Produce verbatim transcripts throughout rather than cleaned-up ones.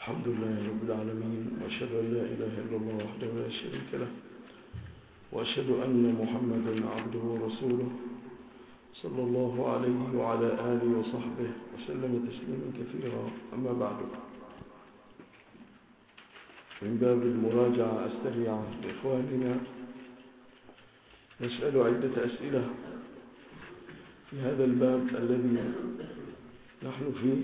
الحمد لله رب العالمين، وأشهد أن لا إله إلا الله وحده لا شريك له، وأشهد أن محمدا عبده ورسوله صلى الله عليه وعلى آله وصحبه وسلم تسليما كثيرا. أما بعد، من باب المراجعة السريعة لإخواننا نسأل عدة أسئلة في هذا الباب الذي نحن فيه.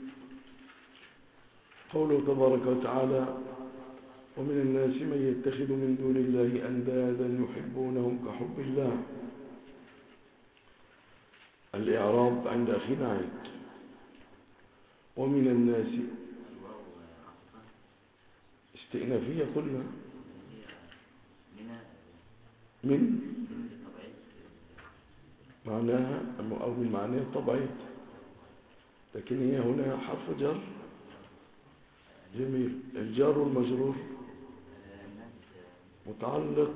قوله تبارك وتعالى: ومن الناس من يتخذ من دون الله أندادا يحبونهم كحب الله. الإعراب عند أخينا عيد. ومن الناس استئنافية قلنا من معناها أو من معناها الطبعي، لكن هي هنا حرف جر. جميل. الجار والمجرور متعلق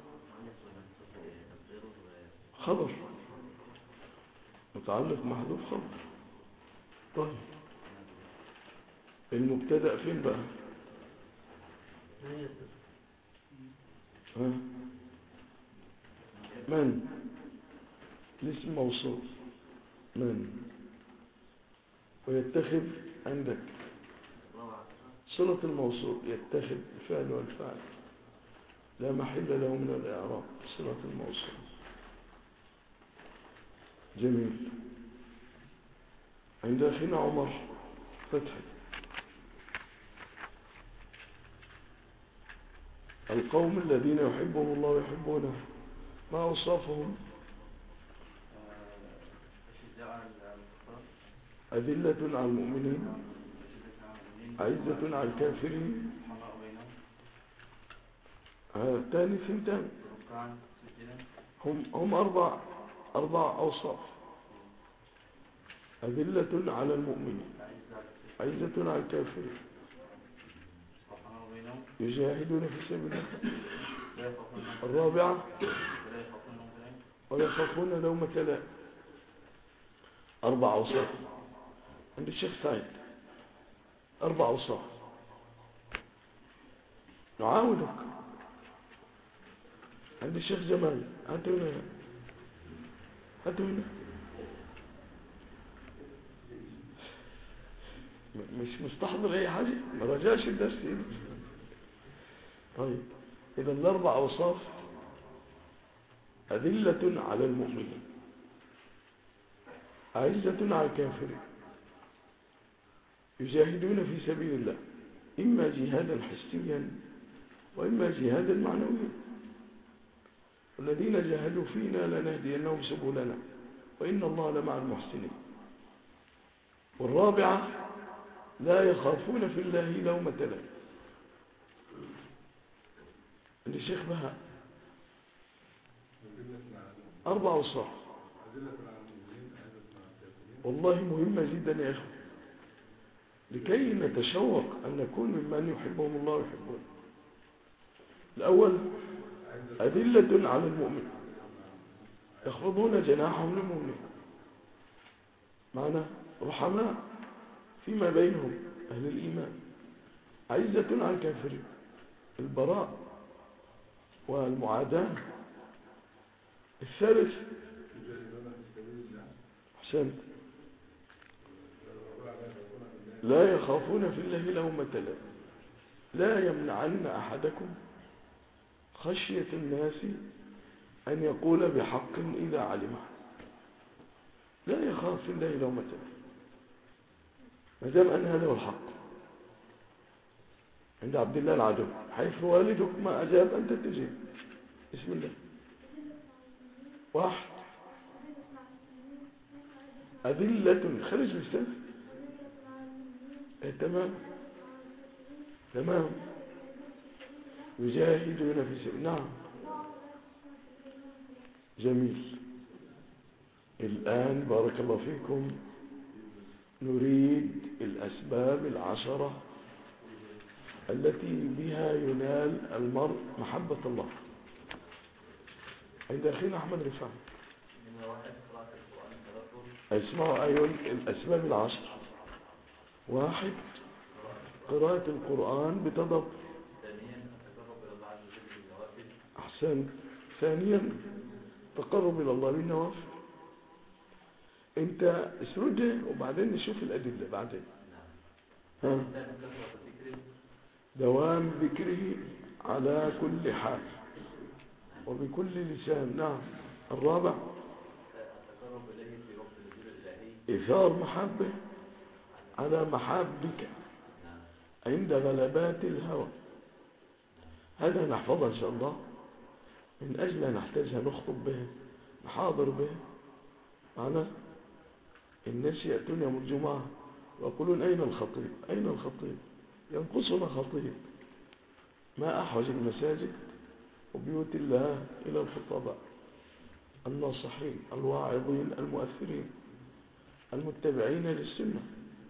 خبر، متعلق محذوف خبر. طيب المبتدأ فين بقى؟ ها؟ من؟ الاسم موصول من، ويتخذ عندك صلة الموصول. يتخذ الفعل والفاعل لا محل له من الإعراب، صلة الموصول. جميل. عند أخينا عمر فتحي: القوم الذين يحبهم الله ويحبونه، ما أوصافهم؟ أذلة على المؤمنين، عزة على الكافرين. الثاني ثنتان، هم, هم أربع أربع أوصاف: أذلة على المؤمنين، عزة على الكافرين، يجاهدون في سبيل الله. الرابعة ولا يخافون لومة لائم. أربع أوصاف عند الشيخ سعيد، أربع أوصاف. نعاودك عند الشيخ جمال. هاتوا هنا، هاتوا هنا. مش مستحضر أي حاجة، ما رجعش الدرس هنا. طيب إذا الأربع أوصاف: أذلة على المؤمنين، عزة على الكافرين، يجاهدون في سبيل الله، إما جهادا حسيا وإما جهادا معنويا. والذين جاهدوا فينا لنهدينهم سبلنا وإن الله لمع المحسنين. والرابعة: لا يخافون في الله لومة لائم. الشيخ بهاء أربع أوصاف. والله مهمة جدا يا أخي، لكي نتشوق أن نكون ممن يحبهم الله ويحبون. الأول: أذلة على المؤمن، يخفضون جناحهم للمؤمنين، معنى رحماء فيما بينهم أهل الإيمان. عزة على الكافرين، البراء والمعاداة. الثالث: حسنت، لا يخافون في الله لومة لائم. لا يمنعن أحدكم خشية الناس أن يقول بحق إذا علمه. لا يخاف في الله لومة لائم ما دام أن هذا هو الحق. عند عبد الله العدو: حيث والدك ما أجاب أنت تجيب. بسم الله. واحد: أذلة، خرج مستنف. تمام تمام. يجاهدون في سبيل. نعم جميل. الآن بارك الله فيكم نريد الأسباب العشرة التي بها ينال المرء محبة الله. عند أخينا أحمد رفاعي اسمعوا أيها الأسباب العشر: واحد: قراءة القرآن بتدبر. ثانيا التقرب إلى الله عز وجل بالنوافل. أحسن. ثانيا تقرب إلى الله بالنوافل. أنت اسردها وبعدين نشوف الأدلة بعدين. ها. دوام ذكره على كل حال وبكل لسان. نعم. الرابع التقرب إليه في وقت النزول الإلهي. إثار محبة على محبك عند غلبات الهوى. هذا نحفظها إن شاء الله من أجل أن نحتاجها نخطب به نحاضر به. معنا الناس يأتون يوم الجمعة ويقولون أين الخطيب أين الخطيب ينقصنا خطيب. ما أحوج المساجد وبيوت الله إلى الخطباء الناصحين الواعظين المؤثرين المتبعين للسنة.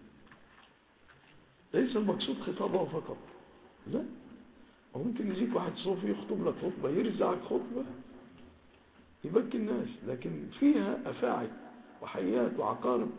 ليس المقصود خطابه فقط، لا، وممكن يجيك واحد صوفي يخطب لك خطبة يرزعك خطبة يبكي الناس لكن فيها أفاعي وحيات وعقارب.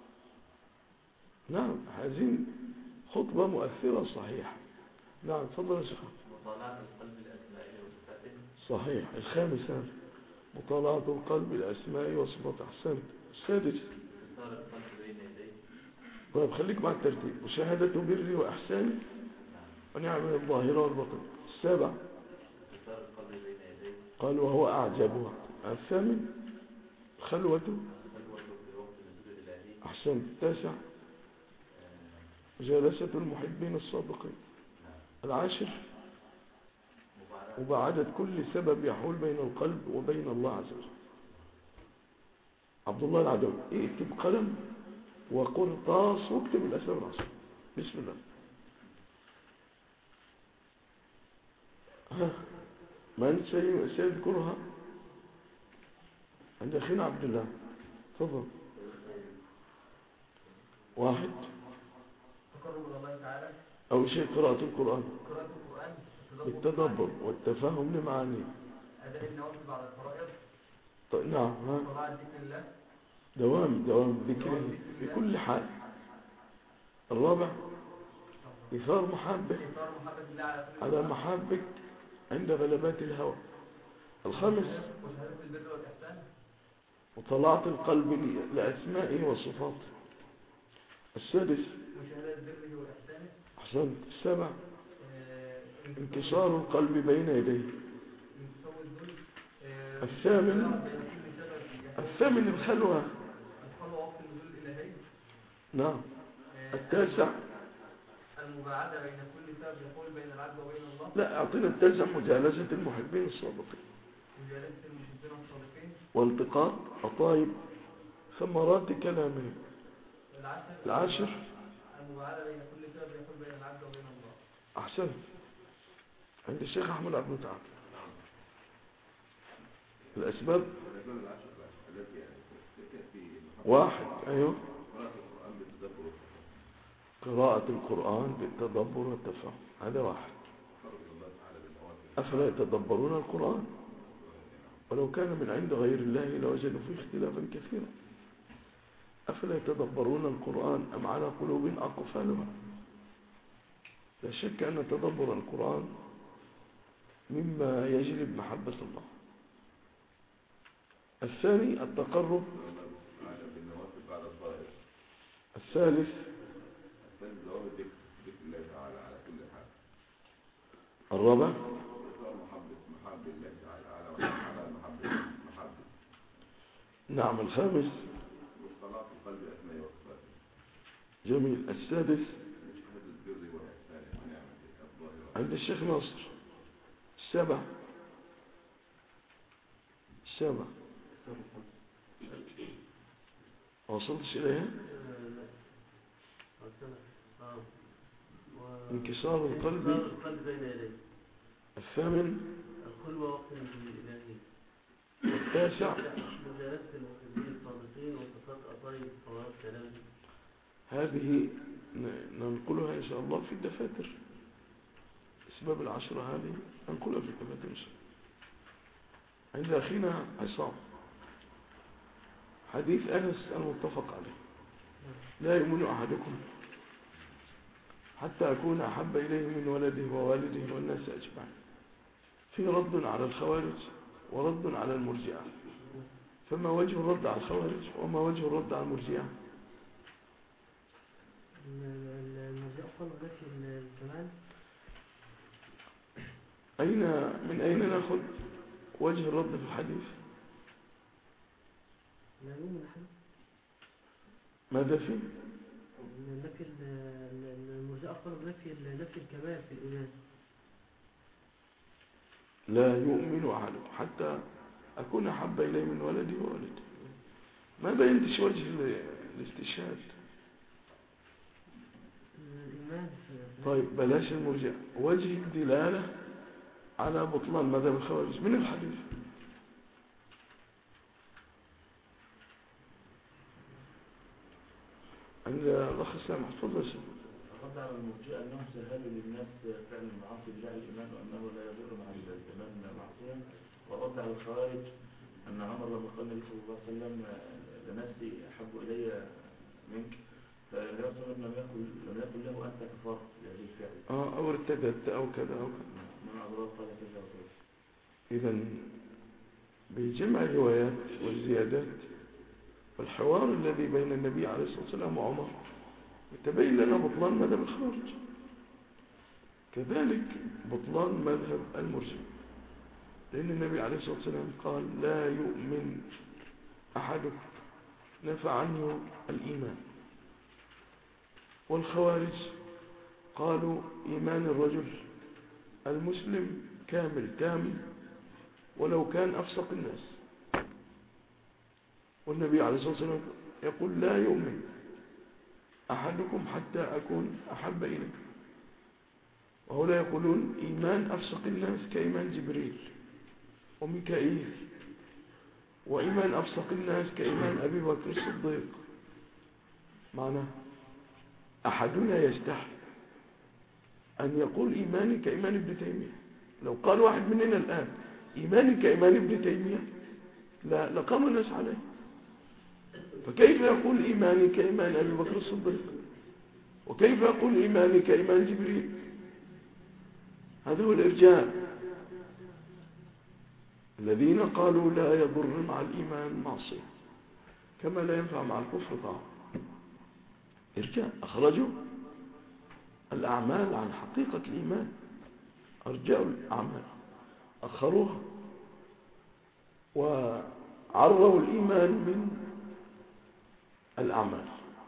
نعم هذه خطبة مؤثرة صحيحة. نعم تفضل يا شيخ. مطالعة القلب الأسماء وصفاته. صحيح. الخامس هذا مطالعة القلب الأسماء وصفاته. أحسنت. السادس إثار القلب بين يديه. طيب خليك مع الترتيب. مشاهدة بري وإحساني ونعمل الظاهرة والبطن. السابع إثار القلب بين يديه. قال وهو أعجبها. الثامن خلوة خلوة في وقت النزول الإلهي. أحسنت. التاسع جلسة المحبين الصادقين. العاشر مباعدة كل سبب يحول بين القلب وبين الله عز وجل. عبد الله العدوي اكتب قلم وقرطاس واكتب الأسباب العشر. بسم الله. ها من سيذكرها؟ عند أخينا عبد الله. تفضل. واحد تقرب إلى الله تعالى. أول شيء قراءة القرآن. قراءة القرآن بالتدبر والتفهم لمعانيه. أداء النوافل بعد الفرائض. طيب نعم. ها قراءة ذكر الله. دوام دوام ذكره في كل حال. الرابع إثار محبة إثار محبة الله على كل على محبك عند غلبات الهوى. الخامس مشاهدة البر والإحسان. وطلعت القلب لأسمائه وصفاته. السادس مشاهدة بره وإحسانه. أحسنت. السابع انكسار القلب بين يديه. الثامن الثامن الخلوة. الخلوة وقت النزول الإلهي. نعم. التاسع المباعدة بين كل سبب يقول بين العبد وبين الله. لا أعطينا التاسع مجالسة المحبين الصادقين. مجالسة المحبين الصادقين. والتقاط أطايب ثمرات كلامهم. العاشر العاشر المباعدة بين كل سبب يقول بين العبد وبين الله. أحسنت. عند الشيخ أحمد عبد المتعال الأسباب واحد. أيوه. قراءة القرآن بالتدبر والتفهم. هذا واحد. أفلا يتدبرون القرآن ولو كان من عند غير الله لوجدوا فيه اختلافا كثيرا. أفلا يتدبرون القرآن أم على قلوب أقفالها. لا شك أن تدبر القرآن مما يجلب محبة الله. الثاني التقرب. الثالث الرابع نعم. الخامس جميل. السادس عند الشيخ ناصر. السابع السابع وصلتش إليها. انكسار القلب بين يديه. الثامن الخلوة وقت النزول الإلهي. التاسع مجالسة المحبين الصادقين وصفات أطايب صواب كلام. هذه ننقلها إن شاء الله في الدفاتر. أسباب العشرة هذه ننقلها في الدفاتر إن شاء الله. عند أخينا عصام حديث أنس المتفق عليه لا يؤمن أحدكم حتى أكون أحب إليه من ولده ووالده والناس أجمعين. في رد على الخوارج ورد على المرجئة، فما وجه الرد على الخوارج وما وجه الرد على المرجئة؟ المرجئة قالوا نفي الكمال. أين من أين نأخذ وجه الرد في الحديث؟ لا يؤمن أحد. ماذا فيه؟ نفي المرجئة قالوا نفي نفي الكمال في الإيمان. لا يؤمن أحدكم حتى أكون أحب إليه من ولدي ووالدي. ما بينتش وجه الاستشهاد. طيب بلاش المرجع، وجه الدلالة على بطلان مذهب الخوارج من الحديث. عند الأخ السلام تفضل شيء. الرد على المرجئة أنهم سهلوا للناس فعل المعاصي بجاه الإيمان وأنه لا يضر مع الإيمان معصية. ورد على الخوارج أن عمر لما قال النبي صلى الله عليه وسلم لنفسي أحب إلي منك، فالنبي صلى الله عليه وسلم لم يقل لم يقل له أنت كفرت لهذه الفعل. آه أو ارتدت أو كذا أو كذا. من أضرار قال كذا وكذا. إذا بجمع الروايات والزيادات والحوار الذي بين النبي عليه الصلاة والسلام وعمر يتبين لنا بطلان مذهب الخوارج، كذلك بطلان مذهب المرجئة، لأن النبي عليه الصلاة والسلام قال لا يؤمن أحدكم، نفى عنه الإيمان. والخوارج قالوا إيمان الرجل المسلم كامل تام ولو كان أفسق الناس. والنبي عليه الصلاة والسلام يقول لا يؤمن أحدكم حتى أكون أحب إليه. وهؤلاء يقولون إيمان أفسق الناس كإيمان جبريل وميكائيل، وإيمان أفسق الناس كإيمان أبي بكر الصديق. معنى أحدنا يستحي أن يقول إيماني كإيمان ابن تيمية. لو قال واحد مننا الآن إيماني كإيمان ابن تيمية لا لقام الناس عليه. فكيف يقول إيماني كإيمان أبي بكر الصديق؟ وكيف يقول إيماني كإيمان جبريل؟ هذا هو الإرجاء الذين قالوا لا يضر مع الإيمان معصية كما لا ينفع مع الكفر طاعة. إرجاء أخرجوا الأعمال عن حقيقة الإيمان، أرجعوا الأعمال أخروها وعروا الإيمان من الأعمال.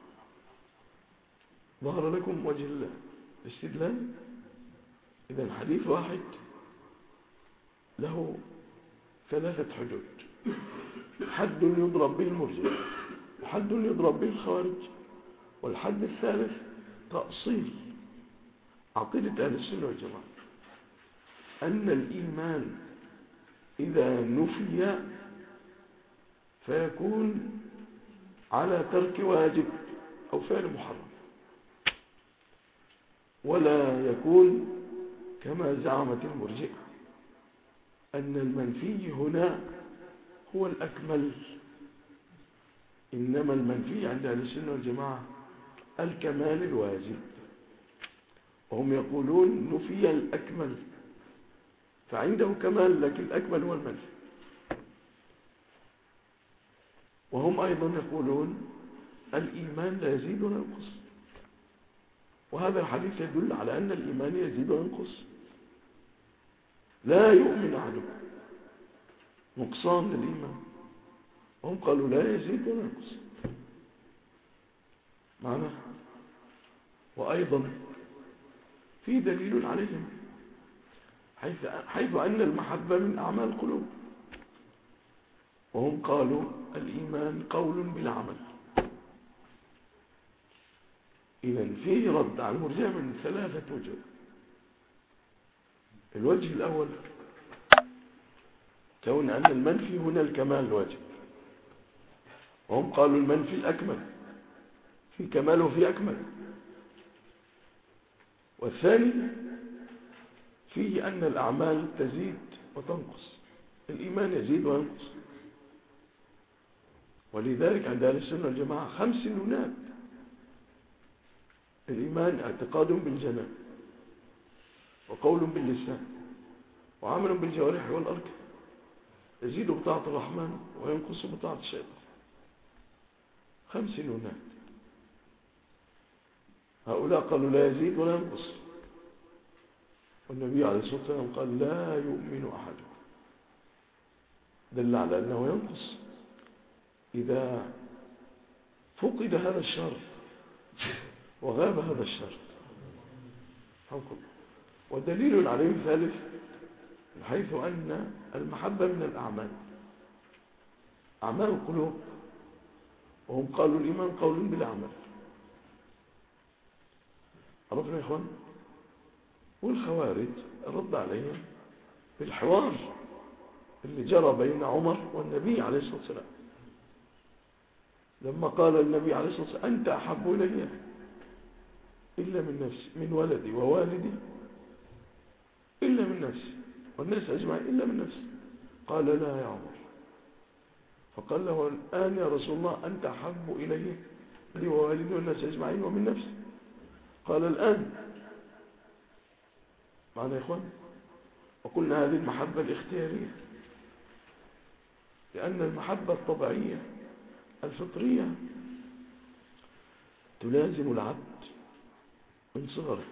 ظهر لكم وجه الاستدلال. إذن حديث واحد له ثلاثة حدود: حد يضرب به المرجئة، وحد يضرب به الخوارج، والحد الثالث تأصيل عقيدة أهل السنة والجماعة أن الإيمان إذا نفي فيكون على ترك واجب أو فعل محرم، ولا يكون كما زعمت المرجئة أن المنفي هنا هو الأكمل. إنما المنفي عند أهل السنة والجماعة الكمال الواجب، وهم يقولون نفي الأكمل، فعنده كمال لكن الأكمل هو المنفي. وهم أيضا يقولون الإيمان لا يزيد ولا ينقص، وهذا الحديث يدل على أن الإيمان يزيد وينقص. لا يؤمن أحدكم، نقصان للإيمان. هم قالوا لا يزيد ولا ينقص معنا. وأيضا في دليل عليهم حيث, حيث أن المحبة من أعمال القلوب، وهم قالوا الإيمان قول بلا عمل. إذن فيه رد على المرجئة من ثلاثة وجه. الوجه الأول كون أن المنفي هنا الكمال الواجب، وهم قالوا المنفي الأكمل، في كمال وفي أكمل. والثاني فيه أن الأعمال تزيد وتنقص، الإيمان يزيد وينقص. ولذلك عند أهل السنة والجماعة خمس نونات: الإيمان اعتقاد بالجنان وقول باللسان وعمل بالجوارح والأركان، يزيد بطاعة الرحمن وينقص بطاعة الشيطان. خمس نونات. هؤلاء قالوا لا يزيد ولا ينقص، والنبي عليه الصلاة والسلام قال لا يؤمن أحدكم، دل على أنه ينقص إذا فقد هذا الشرط وغاب هذا الشرط. حكم. ودليل عليه ثالث من حيث أن المحبة من الأعمال، أعمال القلوب، وهم قالوا الإيمان قول بالأعمال. عرفنا يا إخوان؟ والخوارج رد عليهم في الحوار اللي جرى بين عمر والنبي عليه الصلاة والسلام، لما قال النبي عليه الصلاة والسلام أنت أحب إلي إلا من نفسي، من ولدي ووالدي إلا من نفسي، والناس أجمعين إلا من نفسي. قال لا يا عمر. فقال له الآن يا رسول الله أنت أحب إلي لي ووالدي والناس أجمعين ومن نفسي. قال الآن. معنا يا إخوان؟ وقلنا هذه المحبة الاختيارية، لأن المحبة الطبيعية الفطرية تلازم العبد من صغره.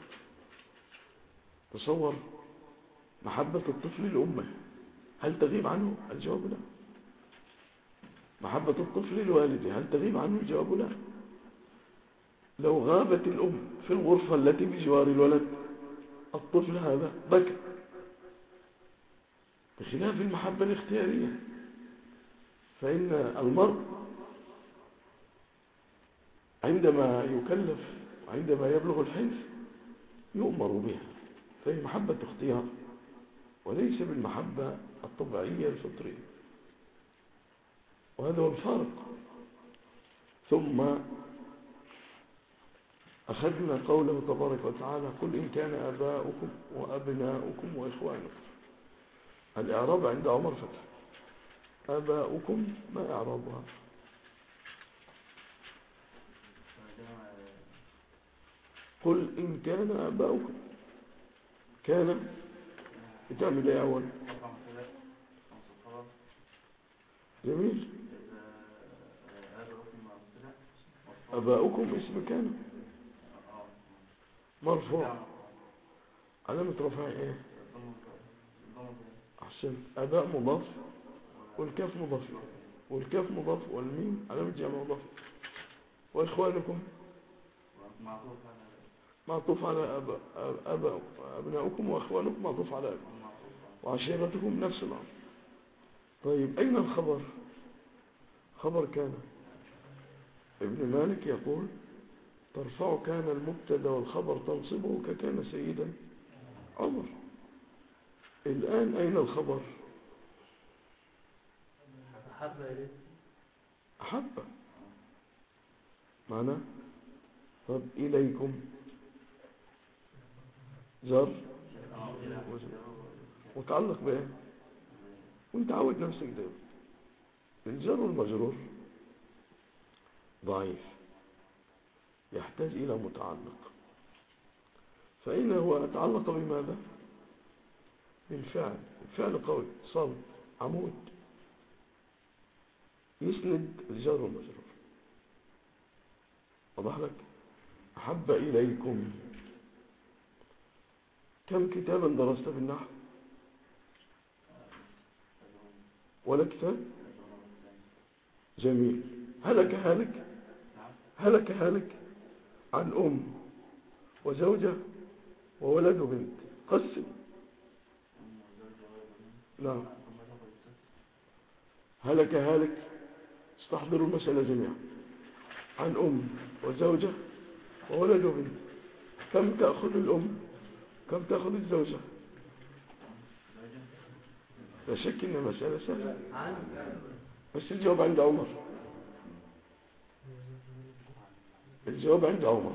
تصور محبة الطفل لأمه، هل تغيب عنه؟ الجواب لا. محبة الطفل لوالده، هل تغيب عنه؟ الجواب لا. لو غابت الأم في الغرفة التي بجوار الولد، الطفل هذا بكى، بخلاف المحبة الاختيارية، فإن المرء عندما يكلف وعندما يبلغ الحنث يؤمر بها، فهي محبة اختيار وليس بالمحبة الطبيعية الفطرية، وهذا هو الفارق. ثم أخذنا قوله تبارك وتعالى قل إن كان آباؤكم وأبناؤكم وإخوانكم. الإعراب عند عمر فتح. آباؤكم ما إعرابها؟ قل إن كان آباؤكم، كان بتعمل ايه أول؟ جميل. آباؤكم اسم كان مرفوع، علامة رفعه ايه؟ أحسن. آباء مضاف والكاف مضاف، والكاف مضاف والميم علامة جمع مضاف. وإخوانكم معطوف على أباء أباء أبناؤكم، وأخوانكم معطوف على أباء، وعشيرتكم نفس الأمر. طيب أين الخبر؟ خبر كان. ابن مالك يقول ترفع كان المبتدا والخبر تنصبه ككان سيدا عمر. الآن أين الخبر؟ أحب إليه. أحب معنى. طب إليكم جر متعلق بإيه؟ وانت عود نفسك ده. الجر والمجرور ضعيف، يحتاج إلى متعلق. فإن هو يتعلق بماذا؟ بالفعل. الفعل قوي صلب عمود يسند الجر والمجرور. وضح لك؟ أحب إليكم. كم كتابا درست في النحو؟ ولا كتاب؟ جميل. هلك هلك هلك هلك عن أم وزوجة وولد وبنت. قسم. نعم. هلك هلك استحضروا المسألة جميعا. عن أم وزوجة وولد وبنت. كم تأخذ الأم؟ كم تأخذ الزوجة؟ لا شك إن المسألة سهلة، بس الجواب عند عمر. الجواب عند عمر.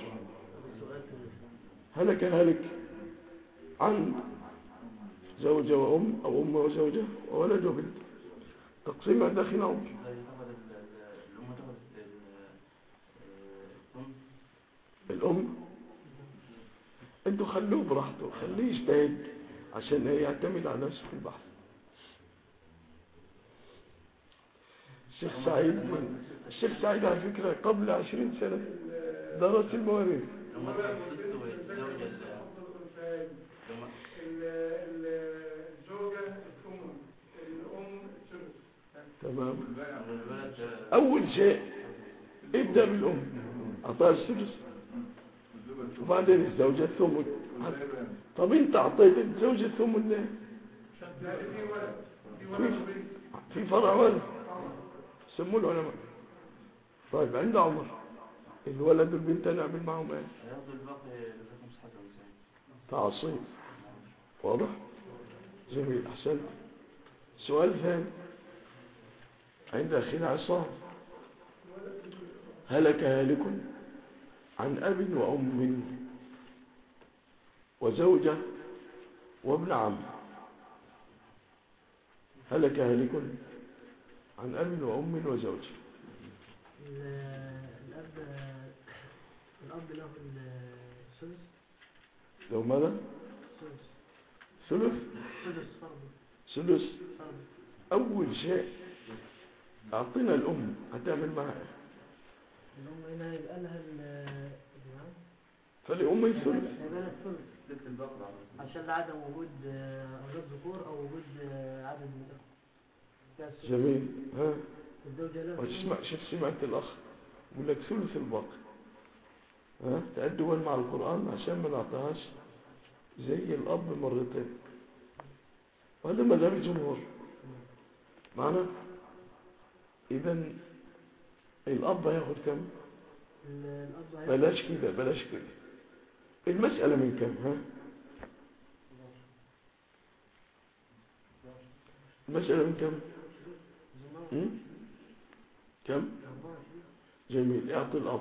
هلك هلك عن زوجة وأم أو أم وزوجة وولد وبنت. تقسيم عند أخينا عمر. الأم انتوا خلوه براحته، خليه يجتهد عشان يعتمد على نفسه في البحث. الشيخ سعيد من الشيخ سعيد على فكرة قبل عشرين سنة درس المواريث. تمام. أول شيء ابدأ بالأم، أعطاها السدس وبعدين الزوجة الثمن. طب انت أعطيت الزوجة الثمن ليه؟ في فرع ولد سموه العلماء. طيب عند عمر الولد والبنت نعمل معهم ايه؟ تعصيب. واضح؟ جميل، احسنت. سؤال ثاني عند اخينا عصام: هلك هالك عن اب وام وزوجة وابن عم. هلك هالك عن اب وام وزوجة. الأب الأب له الثلث. لو ماذا؟ ثلث. ثلث فرض. ثلث. أول شيء أعطينا الأم هتعمل معها الأم هنا يبقى لها الإمام، فالأم الثلث يبقى لها الثلث عشان لعدم وجود أولاد ذكور أو وجود عدد من الأخوة. جميل. ها الزوجة له. وتسمع شوف سمعت الأخ يقول لك ثلث الباقي. ها تأدبا مع القرآن عشان ما نعطيهاش زي الأب مرتين، وهذا مذهب الجمهور معنا. إذا الأب هياخد كم؟ الأب بلاش كده بلاش كده. المسألة من كم؟ ها المسألة من كم؟ م? كم؟ جميل. اعطي الأب.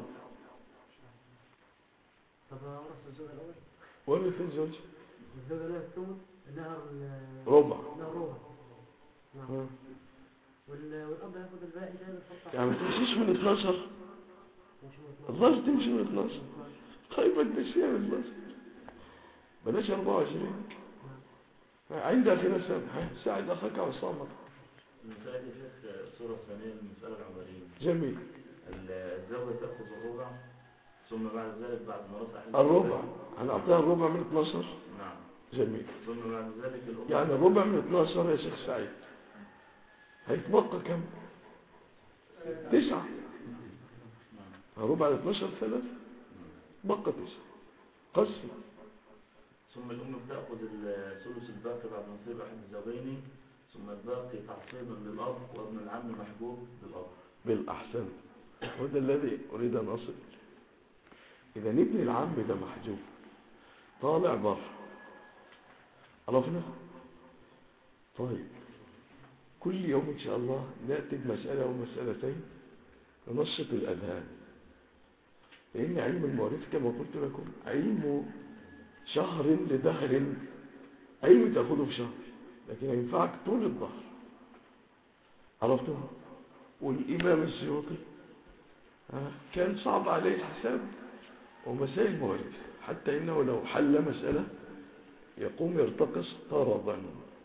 طب ورث الزوج الأول؟ ورث الزوج. الزوجة لها الثمن لها ربع. لها ربع. نعم. والأب ياخد الباقي ده يحطه. يعني ما تمشيش من اثناشر. الظاهر تمشي من اثناشر. طيب انت شيء من اثناشر بلاش أربعة وعشرين. عندك هنا ساعد أخاك عصامة. المسألة دي شيخ الصورة الثانية المسألة العمرية. جميل. الزوجة تأخذ الربع ثم بعد ذلك بعد ما رفع الربع هنعطيها الربع من اثناشر. نعم. جميل. ثم بعد ذلك الأم يعني الربع من اثناشر يا شيخ سعيد هيتبقى كم؟ تسعة. ربع على اثناشر ثلاثة بقى تسعة. قسم. ثم الأم بتأخذ الثلث الباقي بعد نصيب أحد الزوجين، ثم الباقي تعصيبا للأب وابن العم محبوب للأب. بالأحسن، وده الذي أريد أن أصل. إذا ابن العم ده محجوب طالع بره، عرفنا؟ طيب كل يوم إن شاء الله نأتي بمسألة ومسألتين ننشط الأذهان، لأن علم المواريث كما قلت لكم علم شهر لدهر، علم تأخذه في شهر لكن ينفعك طول الظهر. عرفتم؟ والإمام السيوطي كان صعب عليه الحساب ومسائل مواريث، حتى إنه لو حل مسألة يقوم يرتقص طربا،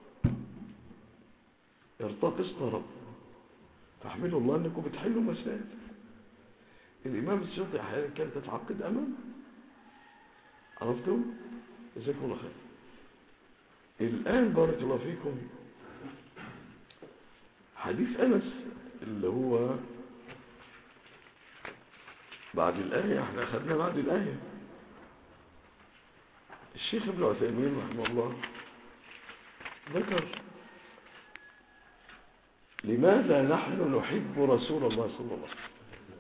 يرتقص طربا. فاحمدوا الله أنكم بتحلوا مسائل. الإمام السيوطي أحيانا كانت تتعقد أمامه. عرفتم؟ جزاكم الله خير. الآن بارك الله فيكم حديث أنس اللي هو بعد الآية، احنا أخذنا بعد الآية. الشيخ ابن عثيمين رحمه الله ذكر لماذا نحن نحب رسول الله صلى الله عليه وسلم،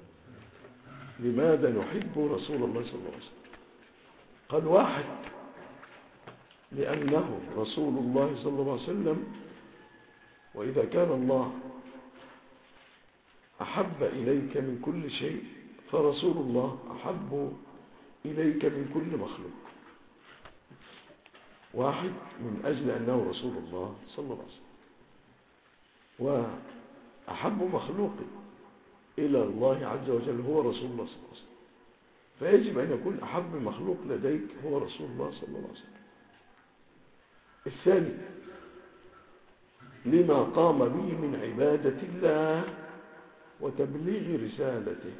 لماذا نحب رسول الله صلى الله عليه وسلم. قال واحد لأنه رسول الله صلى الله عليه وسلم، وإذا كان الله أحب إليك من كل شيء فرسول الله أحب إليك من كل مخلوق. واحد من أجل أنه رسول الله صلى الله عليه وسلم، وأحب مخلوق إلى الله عز وجل هو رسول الله صلى الله عليه وسلم. فيجب أن يكون أحب مخلوق لديك هو رسول الله صلى الله عليه وسلم. الثاني لما قام به من عبادة الله وتبليغ رسالته.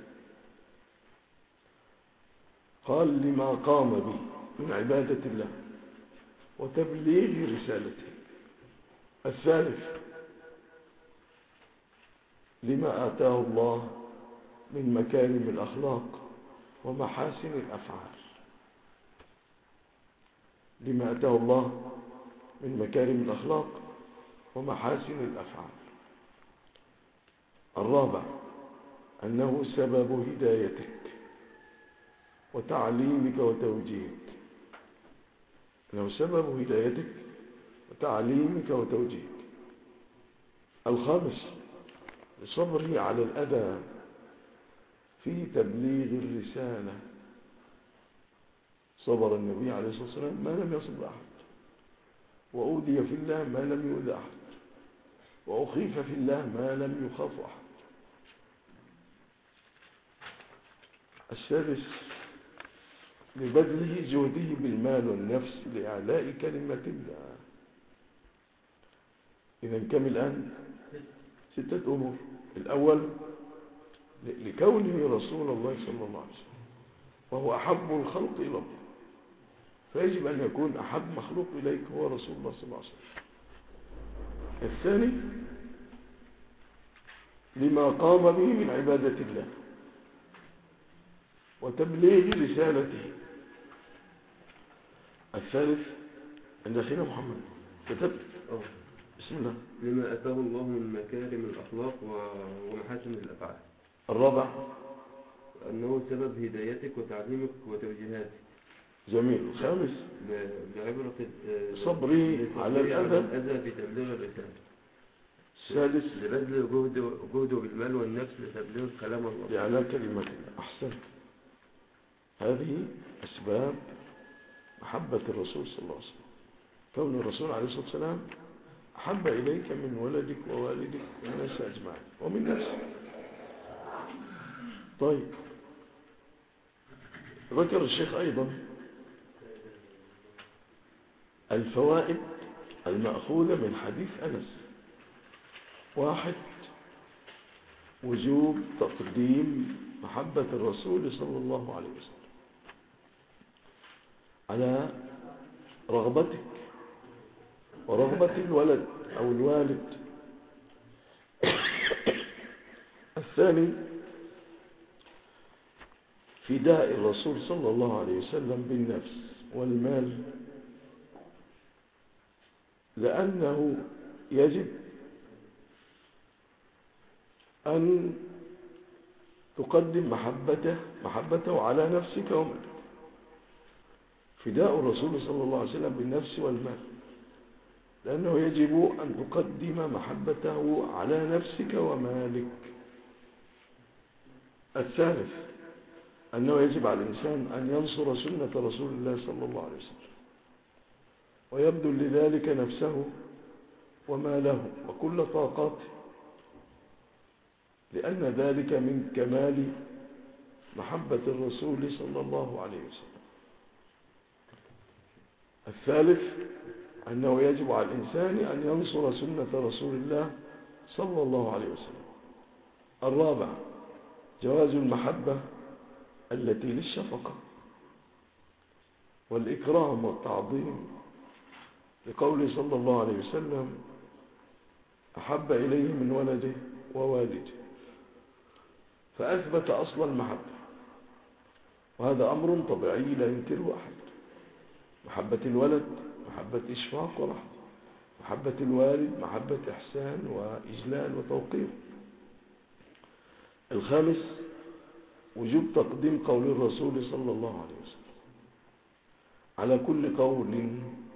قال لما قام به من عبادة الله وتبليغ رسالته. الثالث لما آتاه الله من مكارم الأخلاق ومحاسن الأفعال. لما آتاه الله من مكارم الأخلاق ومحاسن الأفعال. الرابع أنه سبب هدايتك وتعليمك وتوجيهك. أنه سبب هدايتك وتعليمك وتوجيهك. الخامس لصبره على الأذى في تبليغ الرسالة. صبر النبي عليه الصلاة والسلام ما لم يصب أحد، وأوذي في الله ما لم يؤذى أحد، وأخيف في الله ما لم يخاف أحد. السادس لبذله جهده بالمال والنفس لإعلاء كلمة الله. إذا كم الآن؟ ستة أمور. الأول لكونه رسول الله صلى الله عليه وسلم وهو أحب الخلق إلى الله، فيجب أن يكون أحب مخلوق إليك هو رسول الله صلى الله عليه وسلم. الثاني لما قام به من عبادة الله وتبليغ رسالته. الثالث عند أخينا محمد كتبت بسم الله لما أتاه الله من مكارم الأخلاق ومحاسن الأفعال. الرابع أنه سبب هدايتك وتعليمك وتوجيهاتك. جميل. الخامس بعبرة صبري على الأذى في تبليغ الرسالة. السادس لبذل جهده بالمال والنفس لتبليغ كلام الله لإعلاء كلمة الله. أحسن. هذه أسباب محبة الرسول صلى الله عليه وسلم. كون الرسول عليه الصلاة والسلام أحب إليك من ولدك ووالدك والناس أجمعين ومن نفسك. طيب ذكر الشيخ أيضا الفوائد المأخوذة من حديث أنس. واحد وجوب تقديم محبة الرسول صلى الله عليه وسلم على رغبتك ورغبة الولد أو الوالد. الثاني فداء الرسول صلى الله عليه وسلم بالنفس والمال، لأنه يجب أن تقدم محبته محبته على نفسك ومالك. فداء الرسول صلى الله عليه وسلم بالنفس والمال، لأنه يجب أن تقدم محبته على نفسك ومالك. الثالث أنه يجب على الإنسان أن ينصر سنة رسول الله صلى الله عليه وسلم ويبذل لذلك نفسه وماله وكل طاقاته، لأن ذلك من كمال محبة الرسول صلى الله عليه وسلم. الثالث أنه يجب على الإنسان أن ينصر سنة رسول الله صلى الله عليه وسلم. الرابع جواز المحبة التي للشفقة والإكرام والتعظيم، لقوله صلى الله عليه وسلم أحب إليه من ولده ووالده، فأثبت أصل المحبة، وهذا أمر طبيعي لا ينكره أحد. محبة الولد محبة إشفاق ورحمة، محبة الوالد محبة إحسان وإجلال وتوقير. الخامس وجوب تقديم قول الرسول صلى الله عليه وسلم على كل قول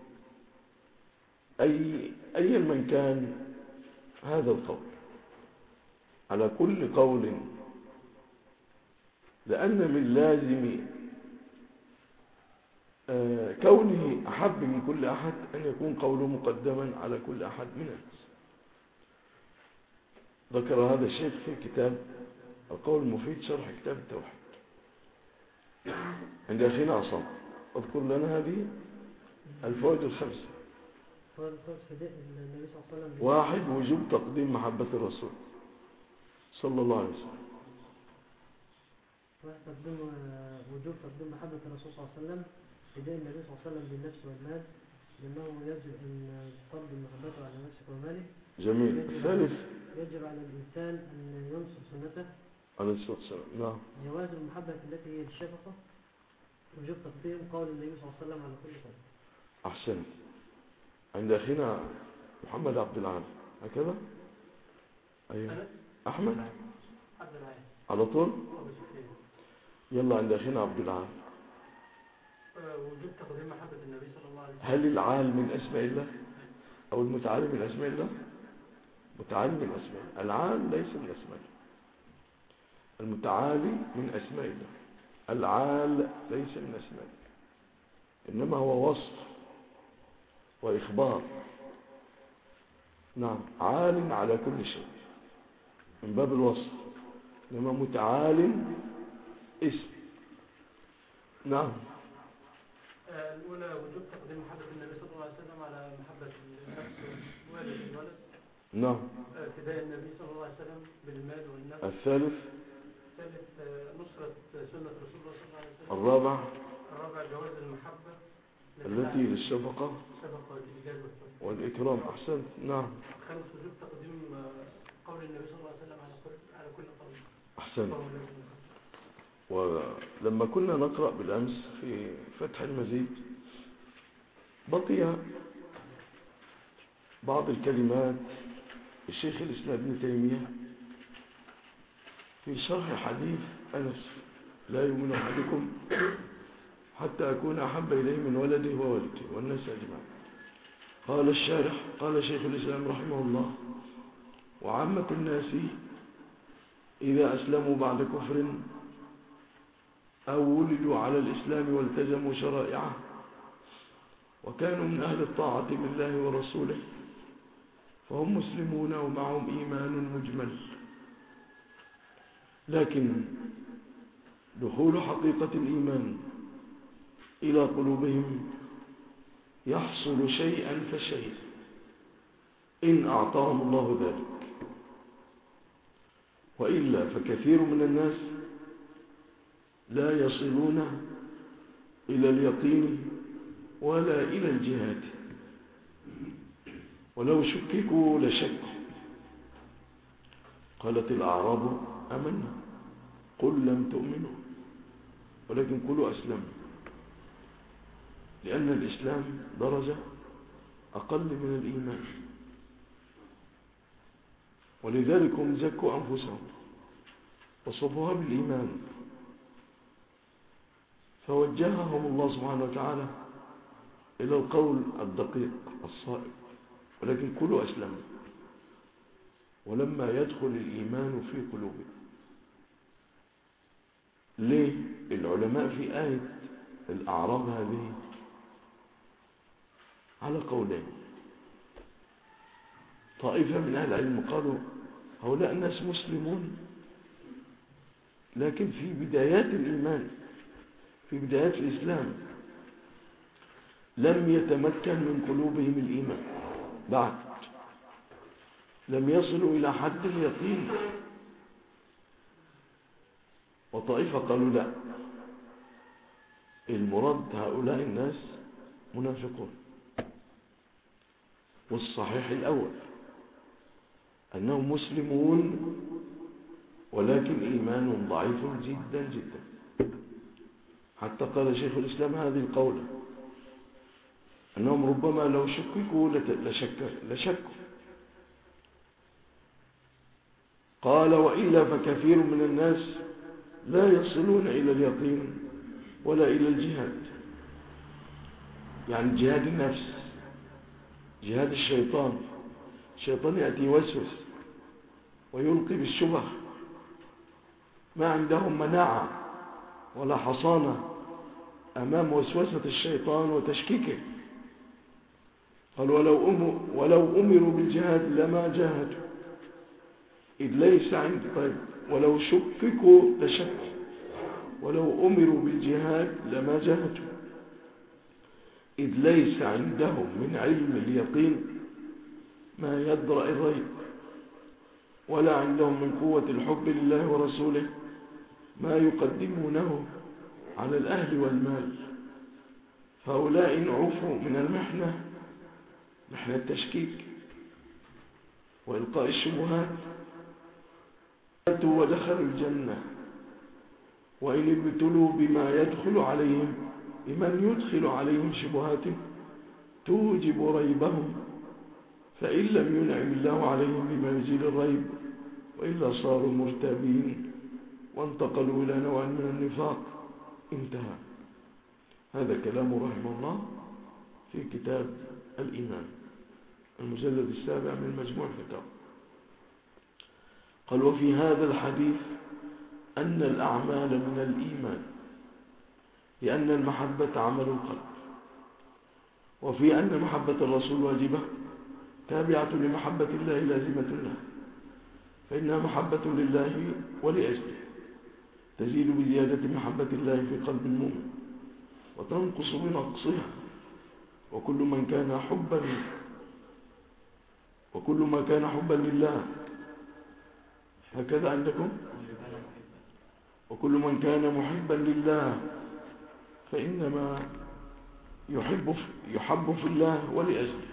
أي أيا من كان هذا القول، على كل قول، لأن من لازم كونه أحب من كل أحد أن يكون قوله مقدما على كل أحد من الناس. ذكر هذا الشيخ في كتاب القول المفيد شرح كتاب التوحيد. عند أخينا عصام اذكر لنا هذه الفوائد الخمسة. فضل فداء النبي صلى الله عليه وسلم. واحد، وجوب تقديم محبة الرسول صلى الله عليه وسلم. واحد، تقديم وجوب تقديم محبة الرسول صلى الله عليه وسلم فداء النبي صلى الله عليه وسلم بالنفس والمال، لأنه يجب أن تقدم محبته على نفسك وماله. جميل. الثالث، يجب على الإنسان أن ينصر سنته عليه الصلاة والسلام. نعم. جواز المحبة التي هي الشفقة، وجوب تقديم قول النبي صلى الله عليه وسلم على كل شيء. أحسن. عند أخينا محمد عبد العال هكذا. أيوة. أحمد على طول. يلا عند أخينا عبد العال. وجوب تقديم محبة النبي صلى الله عليه وسلم. هل العال من أسماء الله أو المتعالي من أسماء الله؟ متعالي من أسماء. العال ليس من أسماء الله. المتعالي من أسماء الله، العال ليس من أسماء الله، إنما هو وصف وإخبار. نعم، عال على كل شيء من باب الوصف، إنما متعال اسم. نعم. الأولى وجوب تقديم محبة النبي صلى الله عليه وسلم على محبة النفس والوالد والولد. نعم. فداء النبي صلى الله عليه وسلم بالمال والنفس. الثالث، الثالث نصرة سنة رسول الله صلى الله عليه وسلم. الرابع، الرابع جواز المحبة التي للشفقة والإكرام. أحسنت. نعم. الخامس وجوب تقديم قول النبي صلى الله عليه وسلم على كل على كل قول. أحسنت. ولما كنا نقرأ بالأمس في فتح المزيد بقي بعض الكلمات الشيخ الإسلام ابن تيمية في شرح حديث أنس لا يؤمن أحدكم حتى أكون أحب إليه من ولده وولده والناس أجمعين. قال الشارح قال شيخ الإسلام رحمه الله: وعامة الناس إذا أسلموا بعد كفر أو ولدوا على الإسلام والتزموا شرائعه وكانوا من أهل الطاعة بالله ورسوله فهم مسلمون ومعهم إيمان مجمل، لكن دخول حقيقة الإيمان إلى قلوبهم يحصل شيئا فشيئا إن أعطاهم الله ذلك، وإلا فكثير من الناس لا يصلون إلى اليقين ولا إلى الجهاد، ولو شككوا لشكوا. قالت الأعراب آمنا قل لم تؤمنوا ولكن قولوا أسلموا، لأن الإسلام درجة أقل من الإيمان، ولذلك هم زكوا أنفسهم وصفوها بالإيمان، فوجههم الله سبحانه وتعالى إلى القول الدقيق الصائب، ولكن قولوا أسلموا، ولما يدخل الإيمان في قلوبهم. ليه؟ العلماء في آية الأعراب هذه على قولين. طائفة من أهل العلم قالوا هؤلاء الناس مسلمون لكن في بدايات الإيمان، في بدايات الإسلام لم يتمكن من قلوبهم الإيمان بعد، لم يصلوا إلى حد اليقين. وطائفة قالوا لا، المراد هؤلاء الناس منافقون، والصحيح الأول أنهم مسلمون ولكن إيمانهم ضعيف جدا جدا، حتى قال شيخ الإسلام هذه القولة أنهم ربما لو شككوا لشكوا. قال وإلا فكثير من الناس لا يصلون إلى اليقين ولا إلى الجهاد، يعني جهاد النفس، جهاد الشيطان. الشيطان يأتي يوسوس ويلقي بالشبه، ما عندهم مناعة ولا حصانة أمام وسوسة الشيطان وتشكيكه. قال ولو أمروا, ولو أمروا بالجهاد لما جاهدوا إذ ليس عند طيب ولو شككوا لشكوا ولو أمروا بالجهاد لما جاهدوا، إذ ليس عندهم من علم اليقين ما يدرأ الريب، ولا عندهم من قوة الحب لله ورسوله ما يقدمونه على الأهل والمال. فهؤلاء إن عفوا من المحنة، محنة التشكيك وإلقاء الشبهات، ودخلوا الجنة. وإن ابتلوا بما يدخل عليهم بمن يدخل عليهم شبهات توجب ريبهم، فإن لم ينعم الله عليهم بما يزيل الريب وإلا صاروا مرتابين وانتقلوا إلى نوع من النفاق. انتهى. هذا كلام رحمه الله في كتاب الإيمان المجلد السابع من مجموع الفتاوى. قال: وفي هذا الحديث أن الأعمال من الإيمان، لأن المحبة عمل القلب، وفي أن محبة الرسول واجبة تابعة لمحبة الله لازمة له، فإنها محبة لله ولأجله، تزيد بزيادة محبة الله في قلب المؤمن وتنقص بنقصها. وكل من كان حبا وكل ما كان حبا لله، هكذا عندكم، وكل من كان محبا لله فإنما يحب يحب في الله ولأجله،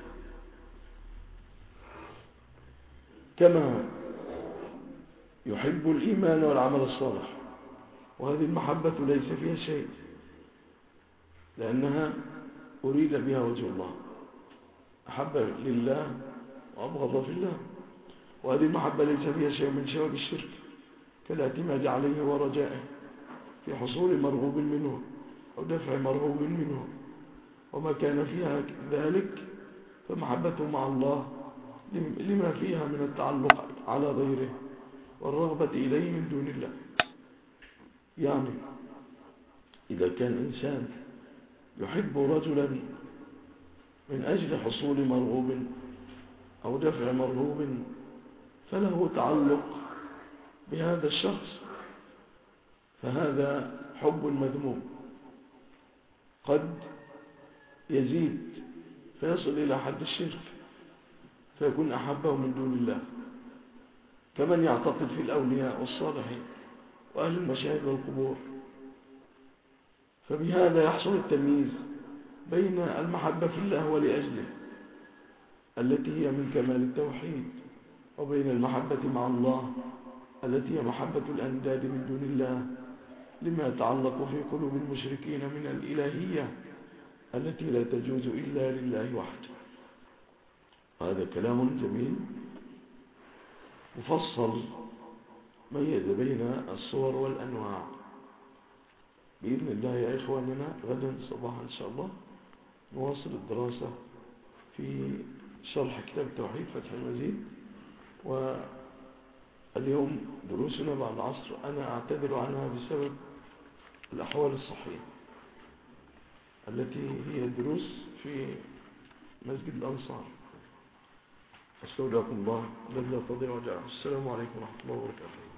كما يحب الإيمان والعمل الصالح. وهذه المحبة ليس فيها شيء، لأنها أريد بها وجه الله، أحب لله وأبغض في الله. وهذه المحبة ليس فيها شيء من شواب الشرك كالاعتماد عليه ورجائه في حصول مرغوب منه أو دفع مرغوب منه. وما كان فيها ذلك فمحبته مع الله لما فيها من التعلق على غيره والرغبة إليه من دون الله. يعني إذا كان إنسان يحب رجلا من أجل حصول مرغوب أو دفع مرغوب فله تعلق بهذا الشخص، فهذا حب مذموم قد يزيد فيصل إلى حد الشرك فيكون أحبه من دون الله، كمن يعتقد في الأولياء والصالحين وأهل المشاهد والقبور. فبهذا يحصل التمييز بين المحبة في الله ولأجله التي هي من كمال التوحيد، وبين المحبة مع الله التي هي محبة الأنداد من دون الله لما يتعلق في قلوب المشركين من الإلهية التي لا تجوز إلا لله وحده. هذا كلام جميل مفصل ميز بين الصور والأنواع. بإذن الله يا إخواننا غدا صباحا إن شاء الله نواصل الدراسة في شرح كتاب التوحيد فتح المجيد. واليوم دروسنا بعد العصر أنا أعتذر عنها بسبب الأحوال الصحية التي هي دروس في مسجد الأنصار. أستودعكم الله الذي لا تضيع ودائعه. السلام عليكم ورحمة الله وبركاته.